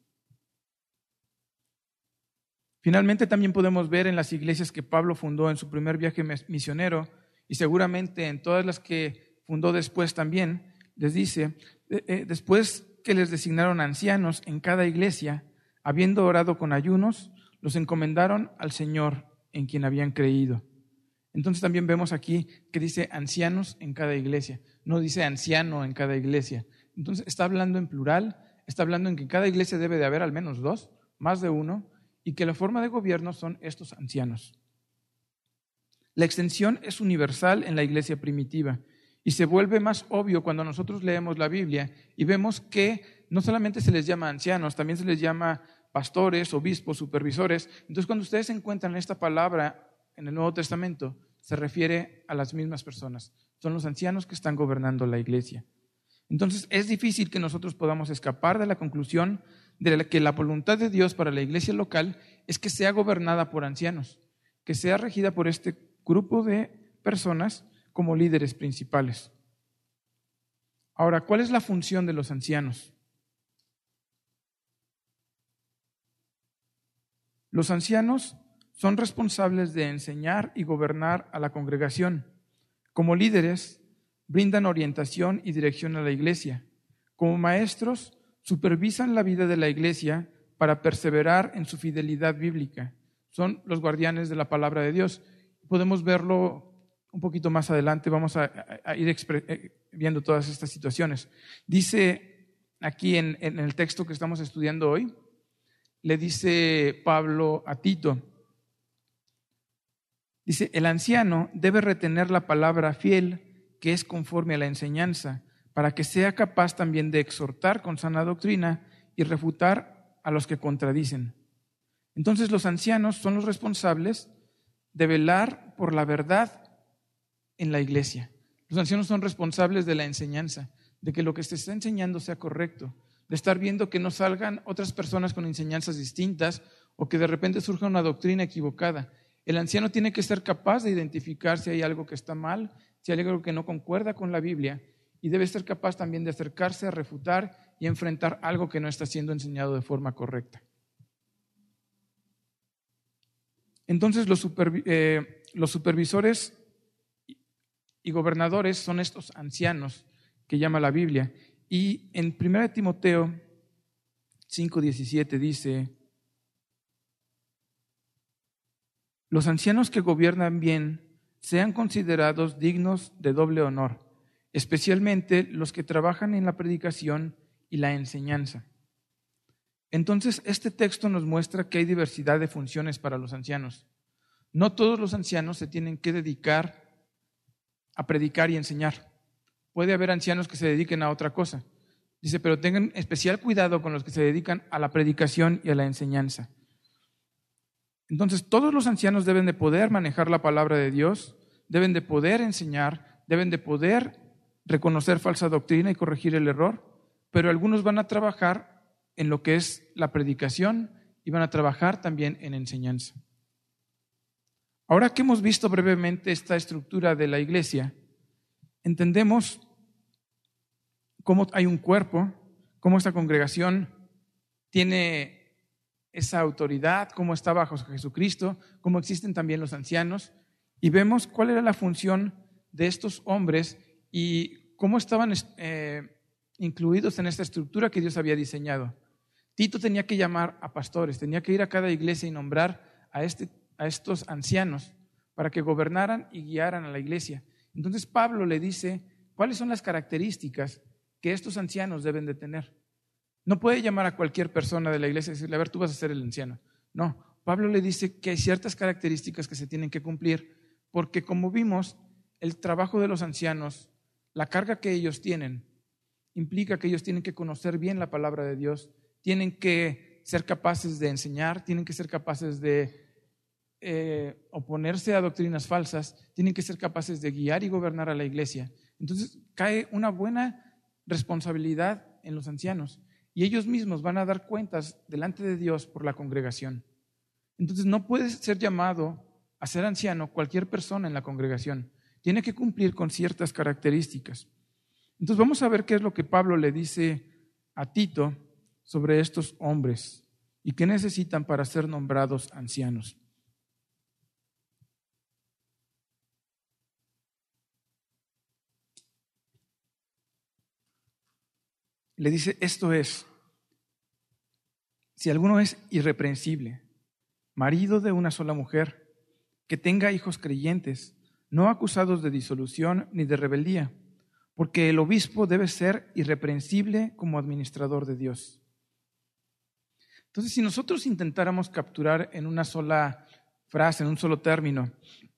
Finalmente también podemos ver en las iglesias que Pablo fundó en su primer viaje misionero, y seguramente en todas las que fundó después también, les dice: después que les designaron ancianos en cada iglesia, habiendo orado con ayunos, los encomendaron al Señor en quien habían creído. Entonces también vemos aquí que dice ancianos en cada iglesia, no dice anciano en cada iglesia. Entonces está hablando en plural, está hablando en que en cada iglesia debe de haber al menos 2, más de uno, y que la forma de gobierno son estos ancianos. La extensión es universal en la iglesia primitiva y se vuelve más obvio cuando nosotros leemos la Biblia y vemos que no solamente se les llama ancianos, también se les llama pastores, obispos, supervisores. Entonces, cuando ustedes encuentran esta palabra en el Nuevo Testamento, se refiere a las mismas personas. Son los ancianos que están gobernando la iglesia. Entonces, es difícil que nosotros podamos escapar de la conclusión de que la voluntad de Dios para la iglesia local es que sea gobernada por ancianos, que sea regida por este grupo de personas como líderes principales. Ahora, ¿cuál es la función de los ancianos? Los ancianos son responsables de enseñar y gobernar a la congregación. Como líderes, brindan orientación y dirección a la iglesia. Como maestros, supervisan la vida de la iglesia para perseverar en su fidelidad bíblica. Son los guardianes de la palabra de Dios. Podemos verlo un poquito más adelante, vamos a ir viendo todas estas situaciones. Dice aquí en el texto que estamos estudiando hoy, le dice Pablo a Tito, dice: el anciano debe retener la palabra fiel que es conforme a la enseñanza, para que sea capaz también de exhortar con sana doctrina y refutar a los que contradicen. Entonces los ancianos son los responsables de velar por la verdad en la iglesia. Los ancianos son responsables de la enseñanza, de que lo que se está enseñando sea correcto, de estar viendo que no salgan otras personas con enseñanzas distintas o que de repente surja una doctrina equivocada. El anciano tiene que ser capaz de identificar si hay algo que está mal, si hay algo que no concuerda con la Biblia, y debe ser capaz también de acercarse a refutar y enfrentar algo que no está siendo enseñado de forma correcta. Entonces los supervisores y gobernadores son estos ancianos que llama la Biblia. Y en 1 Timoteo 5:17 dice: los ancianos que gobiernan bien sean considerados dignos de doble honor, especialmente los que trabajan en la predicación y la enseñanza. Entonces, este texto nos muestra que hay diversidad de funciones para los ancianos. No todos los ancianos se tienen que dedicar a predicar y enseñar. Puede haber ancianos que se dediquen a otra cosa. Dice, pero tengan especial cuidado con los que se dedican a la predicación y a la enseñanza. Entonces, todos los ancianos deben de poder manejar la palabra de Dios, deben de poder enseñar, deben de poder reconocer falsa doctrina y corregir el error, pero algunos van a trabajar en lo que es la predicación y van a trabajar también en enseñanza. Ahora que hemos visto brevemente esta estructura de la iglesia, entendemos cómo hay un cuerpo, cómo esta congregación tiene esa autoridad, cómo está bajo Jesucristo, cómo existen también los ancianos, y vemos cuál era la función de estos hombres y cómo estaban incluidos en esta estructura que Dios había diseñado. Tito tenía que llamar a pastores, tenía que ir a cada iglesia y nombrar a estos ancianos para que gobernaran y guiaran a la iglesia. Entonces Pablo le dice cuáles son las características que estos ancianos deben de tener. No puede llamar a cualquier persona de la iglesia y decirle, a ver, tú vas a ser el anciano. No, Pablo le dice que hay ciertas características que se tienen que cumplir, porque como vimos, el trabajo de los ancianos, la carga que ellos tienen, implica que ellos tienen que conocer bien la palabra de Dios, tienen que ser capaces de enseñar, tienen que ser capaces de oponerse a doctrinas falsas, tienen que ser capaces de guiar y gobernar a la iglesia. Entonces cae una buena responsabilidad en los ancianos y ellos mismos van a dar cuentas delante de Dios por la congregación. Entonces no puede ser llamado a ser anciano cualquier persona en la congregación, tiene que cumplir con ciertas características. Entonces vamos a ver qué es lo que Pablo le dice a Tito sobre estos hombres y qué necesitan para ser nombrados ancianos. Le dice, esto es, si alguno es irreprensible, marido de una sola mujer, que tenga hijos creyentes, no acusados de disolución ni de rebeldía, porque el obispo debe ser irreprensible como administrador de Dios. Entonces, si nosotros intentáramos capturar en una sola frase, en un solo término,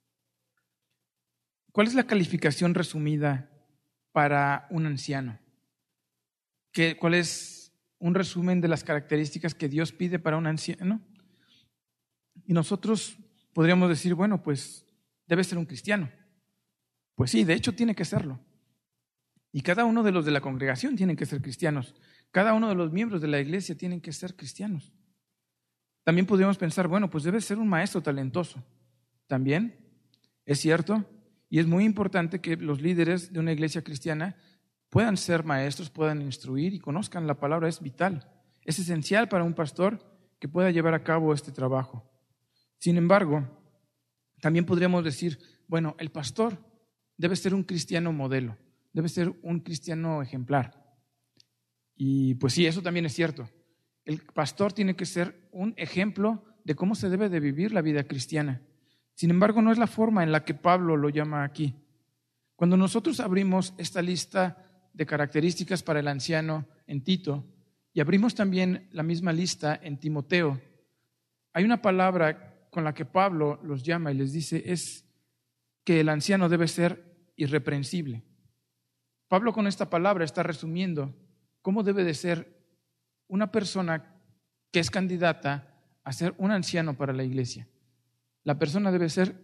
¿cuál es la calificación resumida para un anciano? ¿Cuál es un resumen de las características que Dios pide para un anciano? Y nosotros podríamos decir, bueno, pues debe ser un cristiano. Pues sí, de hecho tiene que serlo. Y cada uno de los de la congregación tienen que ser cristianos. Cada uno de los miembros de la iglesia tienen que ser cristianos. También podríamos pensar, bueno, pues debe ser un maestro talentoso. También es cierto y es muy importante que los líderes de una iglesia cristiana puedan ser maestros, puedan instruir y conozcan la palabra. Es vital, es esencial para un pastor que pueda llevar a cabo este trabajo. Sin embargo, también podríamos decir, bueno, el pastor debe ser un cristiano modelo, debe ser un cristiano ejemplar. Y pues sí, eso también es cierto. El pastor tiene que ser un ejemplo de cómo se debe de vivir la vida cristiana. Sin embargo, no es la forma en la que Pablo lo llama aquí. Cuando nosotros abrimos esta lista de características para el anciano en Tito y abrimos también la misma lista en Timoteo, hay una palabra con la que Pablo los llama y les dice es que el anciano debe ser irreprensible. Pablo con esta palabra está resumiendo cómo debe de ser una persona que es candidata a ser un anciano para la iglesia. La persona debe ser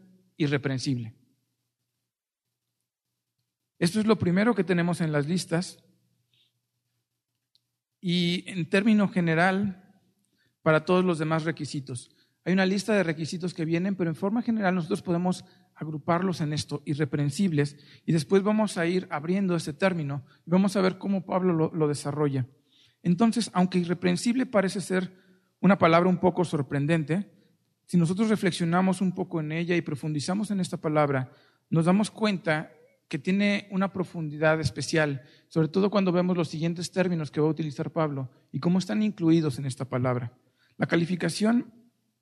irreprensible. Esto es lo primero que tenemos en las listas y en término general para todos los demás requisitos. Hay una lista de requisitos que vienen, pero en forma general nosotros podemos agruparlos en esto, irreprensibles, y después vamos a ir abriendo ese término y vamos a ver cómo Pablo lo desarrolla. Entonces, aunque irreprensible parece ser una palabra un poco sorprendente, si nosotros reflexionamos un poco en ella y profundizamos en esta palabra, nos damos cuenta que tiene una profundidad especial, sobre todo cuando vemos los siguientes términos que va a utilizar Pablo y cómo están incluidos en esta palabra. La calificación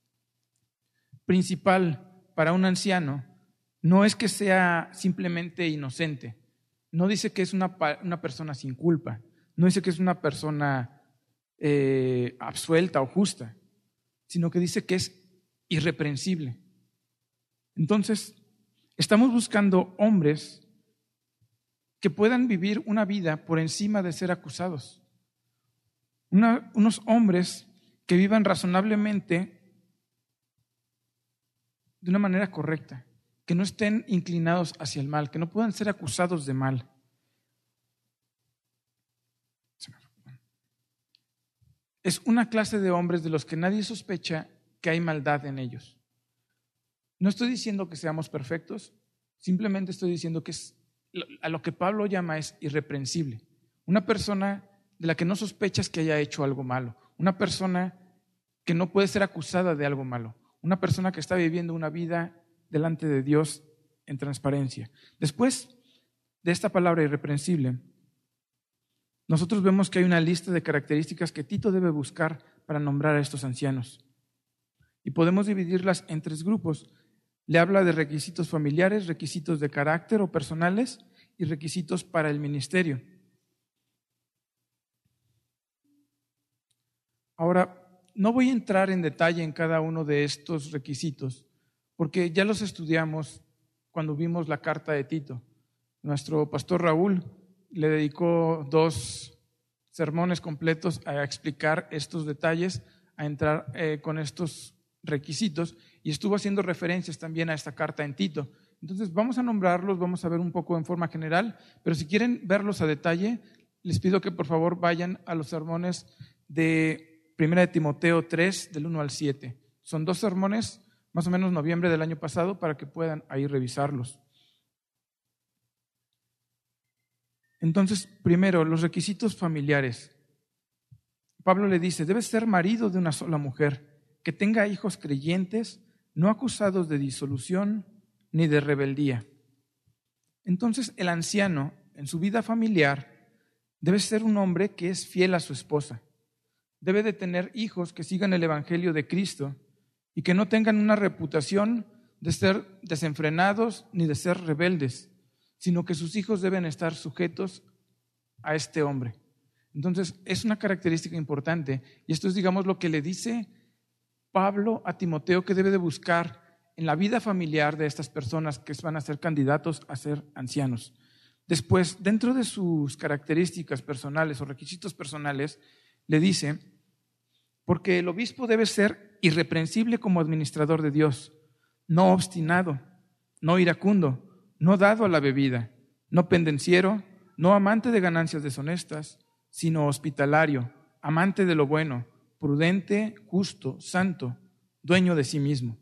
principal para un anciano no es que sea simplemente inocente, no dice que es una persona sin culpa, no dice que es una persona absuelta o justa, sino que dice que es irreprensible. Entonces, estamos buscando hombres que puedan vivir una vida por encima de ser acusados. Unos hombres que vivan razonablemente de una manera correcta, que no estén inclinados hacia el mal, que no puedan ser acusados de mal. Es una clase de hombres de los que nadie sospecha que hay maldad en ellos. No estoy diciendo que seamos perfectos, simplemente estoy diciendo que a lo que Pablo llama es irreprensible. Una persona de la que no sospechas que haya hecho algo malo, una persona que no puede ser acusada de algo malo, una persona que está viviendo una vida delante de Dios en transparencia. Después de esta palabra irreprensible, nosotros vemos que hay una lista de características que Tito debe buscar para nombrar a estos ancianos. Y podemos dividirlas en 3 grupos. Le habla de requisitos familiares, requisitos de carácter o personales y requisitos para el ministerio. Ahora, no voy a entrar en detalle en cada uno de estos requisitos, porque ya los estudiamos cuando vimos la carta de Tito. Nuestro pastor Raúl le dedicó 2 sermones completos a explicar estos detalles, a entrar con estos requisitos, y estuvo haciendo referencias también a esta carta en Tito. Entonces vamos a nombrarlos, vamos a ver un poco en forma general, pero si quieren verlos a detalle, les pido que por favor vayan a los sermones de 1 de Timoteo 3, del 1 al 7. Son 2 sermones, más o menos noviembre del año pasado, para que puedan ahí revisarlos. Entonces, primero, los requisitos familiares. Pablo le dice, debes ser marido de una sola mujer, que tenga hijos creyentes, no acusados de disolución ni de rebeldía. Entonces, el anciano, en su vida familiar, debe ser un hombre que es fiel a su esposa. Debe de tener hijos que sigan el evangelio de Cristo y que no tengan una reputación de ser desenfrenados ni de ser rebeldes, sino que sus hijos deben estar sujetos a este hombre. Entonces, es una característica importante, y esto es, digamos, lo que le dice Pablo a Timoteo que debe de buscar en la vida familiar de estas personas que van a ser candidatos a ser ancianos. Después, dentro de sus características personales o requisitos personales, le dice, porque el obispo debe ser irreprensible como administrador de Dios, no obstinado, no iracundo, no dado a la bebida, no pendenciero, no amante de ganancias deshonestas, sino hospitalario, amante de lo bueno, prudente, justo, santo, dueño de sí mismo.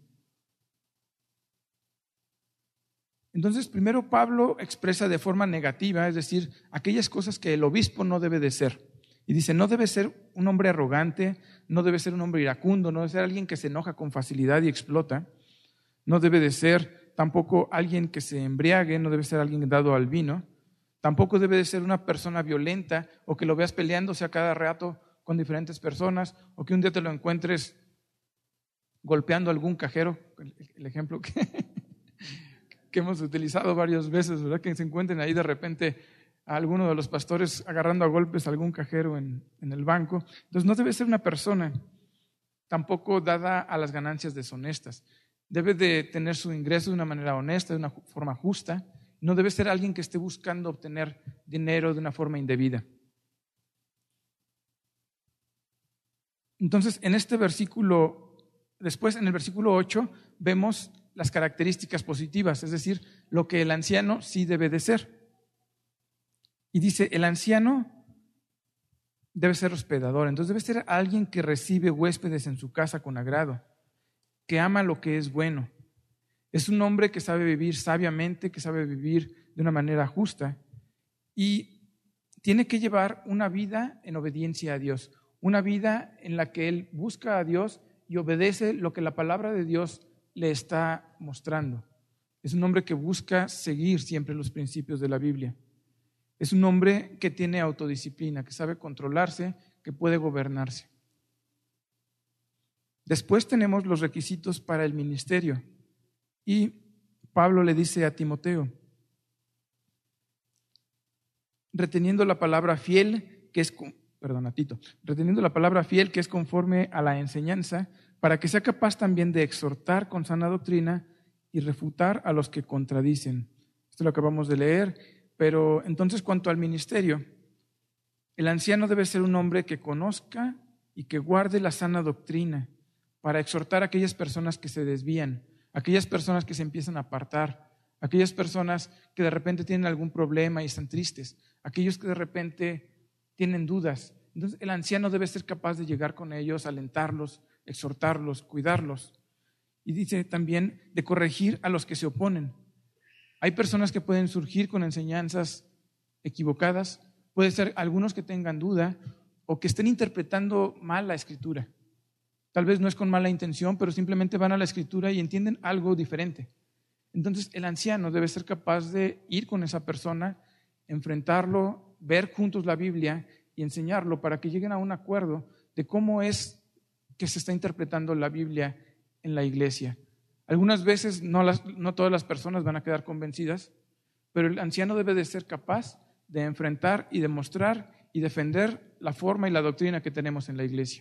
Entonces, primero Pablo expresa de forma negativa, es decir, aquellas cosas que el obispo no debe de ser. Y dice, no debe ser un hombre arrogante, no debe ser un hombre iracundo, no debe ser alguien que se enoja con facilidad y explota, no debe de ser tampoco alguien que se embriague, no debe ser alguien dado al vino, tampoco debe de ser una persona violenta o que lo veas peleándose a cada rato con diferentes personas o que un día te lo encuentres golpeando a algún cajero, el ejemplo que hemos utilizado varias veces, ¿verdad? Que se encuentren ahí de repente a alguno de los pastores agarrando a golpes a algún cajero en el banco. Entonces no debe ser una persona tampoco dada a las ganancias deshonestas. Debe de tener su ingreso de una manera honesta, de una forma justa. No debe ser alguien que esté buscando obtener dinero de una forma indebida. Entonces, en este versículo, después en el versículo 8, vemos las características positivas, es decir, lo que el anciano sí debe de ser. Y dice, el anciano debe ser hospedador. Entonces debe ser alguien que recibe huéspedes en su casa con agrado, que ama lo que es bueno. Es un hombre que sabe vivir sabiamente, que sabe vivir de una manera justa y tiene que llevar una vida en obediencia a Dios, una vida en la que él busca a Dios y obedece lo que la palabra de Dios le está mostrando. Es un hombre que busca seguir siempre los principios de la Biblia. Es un hombre que tiene autodisciplina, que sabe controlarse, que puede gobernarse. Después tenemos los requisitos para el ministerio. Y Pablo le dice a Timoteo, reteniendo la palabra fiel, reteniendo la palabra fiel que es conforme a la enseñanza, para que sea capaz también de exhortar con sana doctrina y refutar a los que contradicen. Esto lo acabamos de leer, pero entonces cuanto al ministerio, el anciano debe ser un hombre que conozca y que guarde la sana doctrina para exhortar a aquellas personas que se desvían, aquellas personas que se empiezan a apartar, aquellas personas que de repente tienen algún problema y están tristes, aquellos que de repente tienen dudas. Entonces el anciano debe ser capaz de llegar con ellos, alentarlos, exhortarlos, cuidarlos. Y dice también de corregir a los que se oponen. Hay personas que pueden surgir con enseñanzas equivocadas, puede ser algunos que tengan duda o que estén interpretando mal la Escritura. Tal vez no es con mala intención, pero simplemente van a la Escritura y entienden algo diferente. Entonces el anciano debe ser capaz de ir con esa persona, enfrentarlo, ver juntos la Biblia y enseñarlo para que lleguen a un acuerdo de cómo es que se está interpretando la Biblia en la iglesia. Algunas veces no todas las personas van a quedar convencidas, pero el anciano debe de ser capaz de enfrentar y demostrar y defender la forma y la doctrina que tenemos en la iglesia.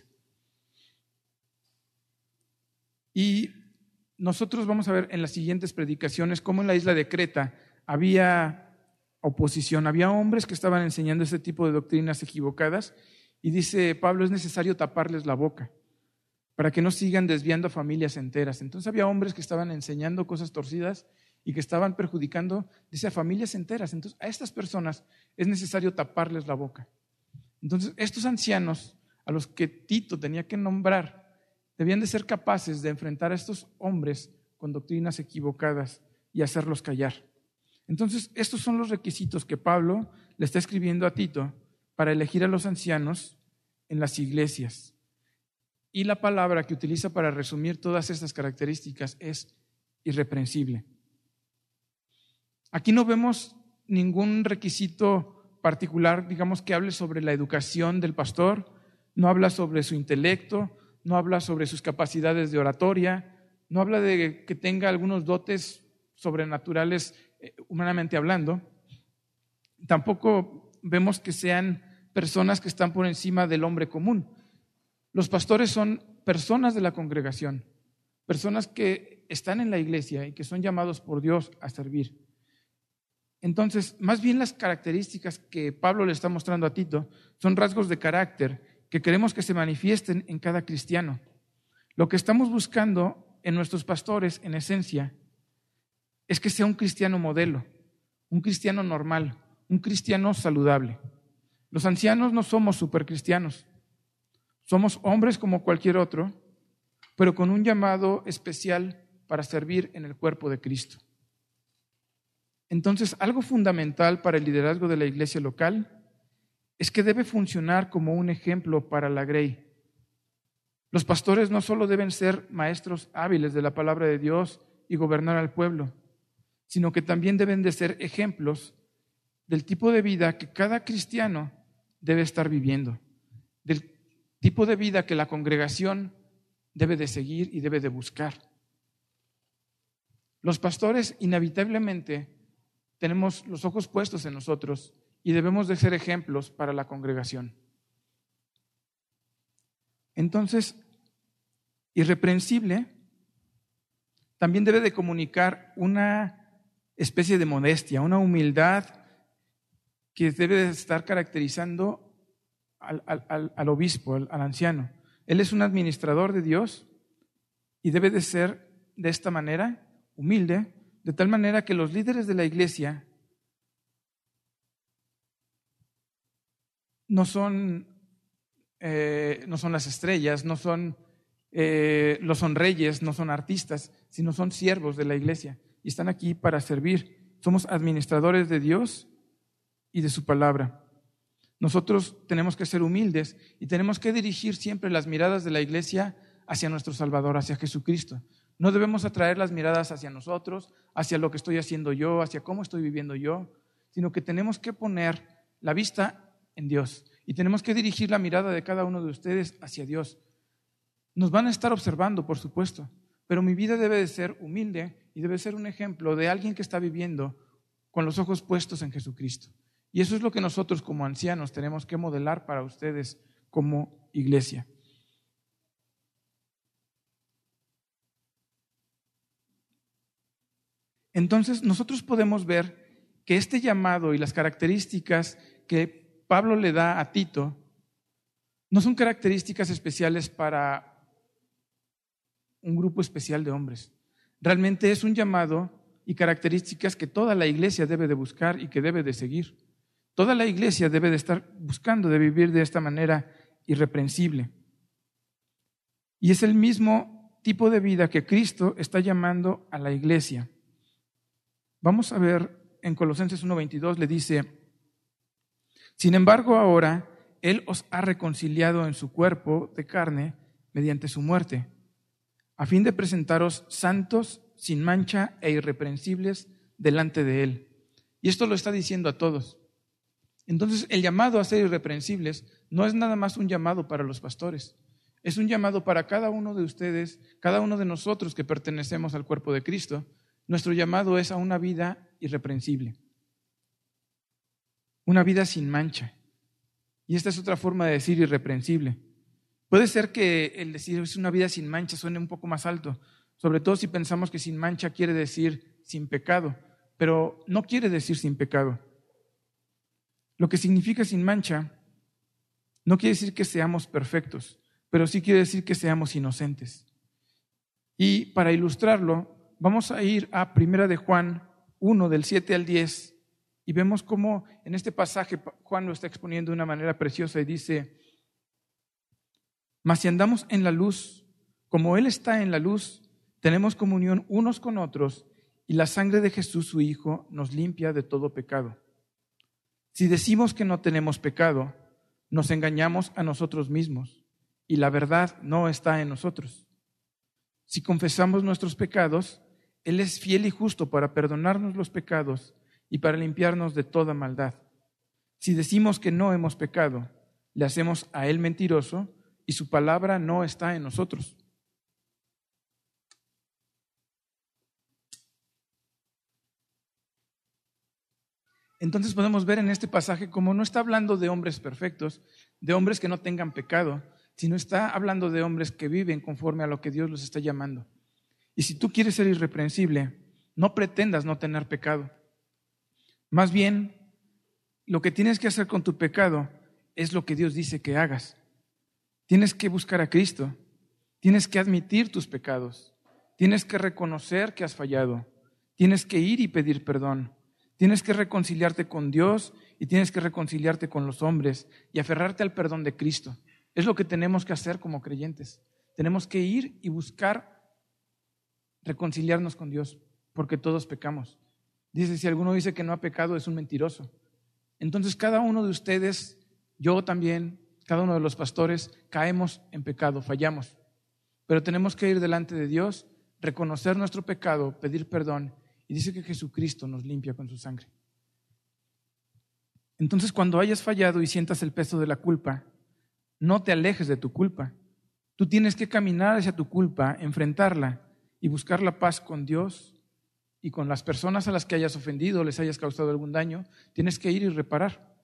Y nosotros vamos a ver en las siguientes predicaciones cómo en la isla de Creta había oposición, había hombres que estaban enseñando este tipo de doctrinas equivocadas y dice Pablo, es necesario taparles la boca para que no sigan desviando a familias enteras. Entonces había hombres que estaban enseñando cosas torcidas y que estaban perjudicando, dice, a familias enteras. Entonces a estas personas es necesario taparles la boca. Entonces estos ancianos a los que Tito tenía que nombrar debían de ser capaces de enfrentar a estos hombres con doctrinas equivocadas y hacerlos callar. Entonces, estos son los requisitos que Pablo le está escribiendo a Tito para elegir a los ancianos en las iglesias. Y la palabra que utiliza para resumir todas estas características es irreprensible. Aquí no vemos ningún requisito particular, digamos, que hable sobre la educación del pastor, no habla sobre su intelecto, no habla sobre sus capacidades de oratoria, no habla de que tenga algunos dotes sobrenaturales humanamente hablando. Tampoco vemos que sean personas que están por encima del hombre común. Los pastores son personas de la congregación, personas que están en la iglesia y que son llamados por Dios a servir. Entonces, más bien las características que Pablo le está mostrando a Tito son rasgos de carácter que queremos que se manifiesten en cada cristiano. Lo que estamos buscando en nuestros pastores, en esencia, es que sea un cristiano modelo, un cristiano normal, un cristiano saludable. Los ancianos no somos supercristianos, somos hombres como cualquier otro, pero con un llamado especial para servir en el cuerpo de Cristo. Entonces, algo fundamental para el liderazgo de la iglesia local es que debe funcionar como un ejemplo para la grey. Los pastores no solo deben ser maestros hábiles de la palabra de Dios y gobernar al pueblo, sino que también deben de ser ejemplos del tipo de vida que cada cristiano debe estar viviendo, del tipo de vida que la congregación debe de seguir y debe de buscar. Los pastores inevitablemente tenemos los ojos puestos en nosotros y debemos de ser ejemplos para la congregación. Entonces, irreprensible también debe de comunicar una especie de modestia, una humildad que debe de estar caracterizando al obispo, al anciano. Él es un administrador de Dios y debe de ser de esta manera, humilde, de tal manera que los líderes de la iglesia no son no son las estrellas, no son reyes, no son artistas, sino son siervos de la iglesia y están aquí para servir. Somos administradores de Dios y de su palabra. Nosotros tenemos que ser humildes y tenemos que dirigir siempre las miradas de la iglesia hacia nuestro Salvador, hacia Jesucristo. No debemos atraer las miradas hacia nosotros, hacia lo que estoy haciendo yo, hacia cómo estoy viviendo yo, sino que tenemos que poner la vista en Dios y tenemos que dirigir la mirada de cada uno de ustedes hacia Dios. Nos van a estar observando, por supuesto, pero mi vida debe de ser humilde y debe ser un ejemplo de alguien que está viviendo con los ojos puestos en Jesucristo. Y eso es lo que nosotros como ancianos tenemos que modelar para ustedes como iglesia. Entonces, nosotros podemos ver que este llamado y las características que Pablo le da a Tito no son características especiales para un grupo especial de hombres. Realmente es un llamado y características que toda la iglesia debe de buscar y que debe de seguir. Toda la iglesia debe de estar buscando de vivir de esta manera irreprensible. Y es el mismo tipo de vida que Cristo está llamando a la iglesia. Vamos a ver en Colosenses 1:22 le dice: sin embargo, ahora Él os ha reconciliado en su cuerpo de carne mediante su muerte, a fin de presentaros santos, sin mancha e irreprensibles delante de Él. Y esto lo está diciendo a todos. Entonces, el llamado a ser irreprensibles no es nada más un llamado para los pastores, es un llamado para cada uno de ustedes, cada uno de nosotros que pertenecemos al cuerpo de Cristo. Nuestro llamado es a una vida irreprensible, una vida sin mancha. Y esta es otra forma de decir irreprensible. Puede ser que el decir es una vida sin mancha suene un poco más alto, sobre todo si pensamos que sin mancha quiere decir sin pecado, pero no quiere decir sin pecado. Lo que significa sin mancha no quiere decir que seamos perfectos, pero sí quiere decir que seamos inocentes. Y para ilustrarlo, vamos a ir a 1 de Juan 1, del 7 al 10, y vemos cómo en este pasaje Juan lo está exponiendo de una manera preciosa y dice: mas si andamos en la luz, como Él está en la luz, tenemos comunión unos con otros, y la sangre de Jesús, su Hijo, nos limpia de todo pecado. Si decimos que no tenemos pecado, nos engañamos a nosotros mismos, y la verdad no está en nosotros. Si confesamos nuestros pecados, Él es fiel y justo para perdonarnos los pecados y para limpiarnos de toda maldad. Si decimos que no hemos pecado, le hacemos a Él mentiroso y su palabra no está en nosotros. Entonces podemos ver en este pasaje cómo no está hablando de hombres perfectos, de hombres que no tengan pecado, sino está hablando de hombres que viven conforme a lo que Dios los está llamando. Y si tú quieres ser irreprensible, no pretendas no tener pecado. Más bien, lo que tienes que hacer con tu pecado es lo que Dios dice que hagas. Tienes que buscar a Cristo, tienes que admitir tus pecados, tienes que reconocer que has fallado, tienes que ir y pedir perdón, tienes que reconciliarte con Dios y tienes que reconciliarte con los hombres y aferrarte al perdón de Cristo. Es lo que tenemos que hacer como creyentes. Tenemos que ir y buscar reconciliarnos con Dios, porque todos pecamos. Dice, si alguno dice que no ha pecado, es un mentiroso. Entonces cada uno de ustedes, yo también, cada uno de los pastores, caemos en pecado, fallamos. Pero tenemos que ir delante de Dios, reconocer nuestro pecado, pedir perdón, y dice que Jesucristo nos limpia con su sangre. Entonces, cuando hayas fallado y sientas el peso de la culpa, no te alejes de tu culpa. Tú tienes que caminar hacia tu culpa, enfrentarla y buscar la paz con Dios y con las personas a las que hayas ofendido, les hayas causado algún daño. Tienes que ir y reparar.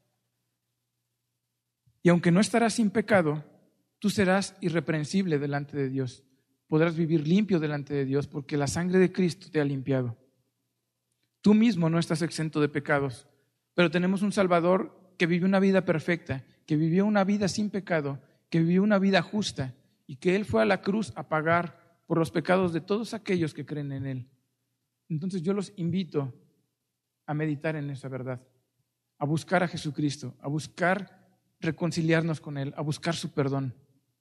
Y aunque no estarás sin pecado, tú serás irreprensible delante de Dios. Podrás vivir limpio delante de Dios porque la sangre de Cristo te ha limpiado. Tú mismo no estás exento de pecados, pero tenemos un Salvador que vivió una vida perfecta, que vivió una vida sin pecado, que vivió una vida justa y que Él fue a la cruz a pagar por los pecados de todos aquellos que creen en Él. Entonces yo los invito a meditar en esa verdad, a buscar a Jesucristo, a buscar reconciliarnos con Él, a buscar su perdón.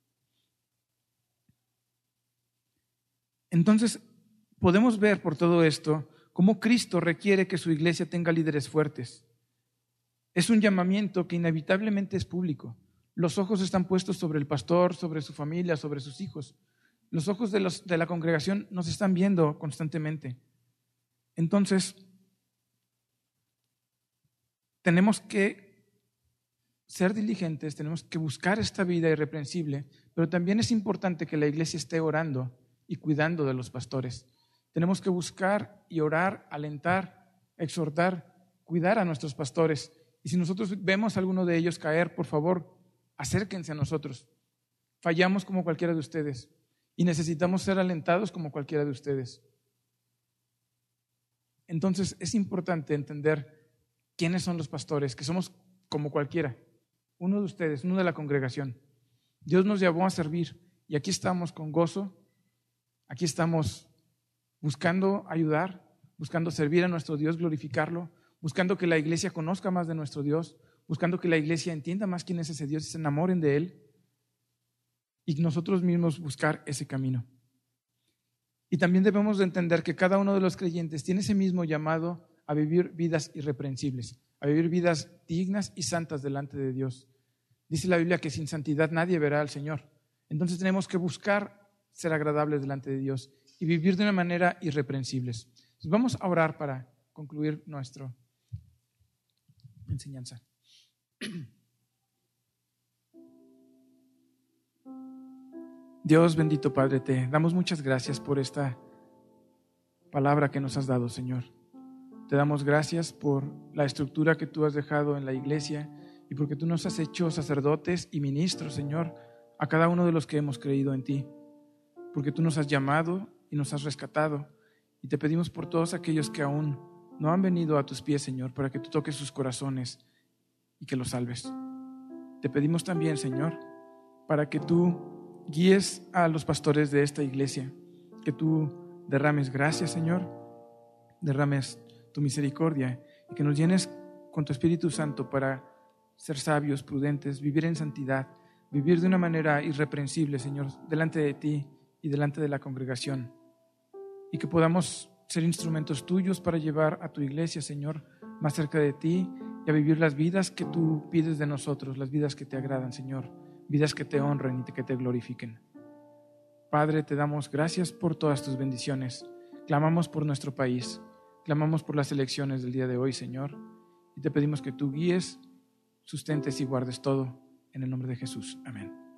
Entonces, podemos ver por todo esto cómo Cristo requiere que su iglesia tenga líderes fuertes. Es un llamamiento que inevitablemente es público. Los ojos están puestos sobre el pastor, sobre su familia, sobre sus hijos. Los ojos de la congregación nos están viendo constantemente. Entonces, tenemos que ser diligentes, tenemos que buscar esta vida irreprensible, pero también es importante que la iglesia esté orando y cuidando de los pastores. Tenemos que buscar y orar, alentar, exhortar, cuidar a nuestros pastores. Y si nosotros vemos a alguno de ellos caer, por favor, acérquense a nosotros. Fallamos como cualquiera de ustedes y necesitamos ser alentados como cualquiera de ustedes. Entonces es importante entender quiénes son los pastores, que somos como cualquiera, uno de ustedes, uno de la congregación. Dios nos llamó a servir y aquí estamos con gozo, aquí estamos buscando ayudar, buscando servir a nuestro Dios, glorificarlo, buscando que la iglesia conozca más de nuestro Dios, buscando que la iglesia entienda más quién es ese Dios y se enamoren de Él, y nosotros mismos buscar ese camino. Y también debemos de entender que cada uno de los creyentes tiene ese mismo llamado a vivir vidas irreprensibles, a vivir vidas dignas y santas delante de Dios. Dice la Biblia que sin santidad nadie verá al Señor. Entonces tenemos que buscar ser agradables delante de Dios y vivir de una manera irreprensibles. Entonces vamos a orar para concluir nuestra enseñanza. Dios bendito Padre, te damos muchas gracias por esta palabra que nos has dado, Señor. Te damos gracias por la estructura que tú has dejado en la iglesia y porque tú nos has hecho sacerdotes y ministros, Señor, a cada uno de los que hemos creído en ti. Porque tú nos has llamado y nos has rescatado. Y te pedimos por todos aquellos que aún no han venido a tus pies, Señor, para que tú toques sus corazones y que los salves. Te pedimos también, Señor, para que tú guíes a los pastores de esta iglesia, que tú derrames gracia, Señor, derrames tu misericordia y que nos llenes con tu Espíritu Santo para ser sabios, prudentes, vivir en santidad, vivir de una manera irreprensible, Señor, delante de ti y delante de la congregación, y que podamos ser instrumentos tuyos para llevar a tu iglesia, Señor, más cerca de ti y a vivir las vidas que tú pides de nosotros, las vidas que te agradan, Señor, vidas que te honren y que te glorifiquen. Padre, te damos gracias por todas tus bendiciones. Clamamos por nuestro país, clamamos por las elecciones del día de hoy, Señor, y te pedimos que tú guíes, sustentes y guardes todo. En el nombre de Jesús. Amén.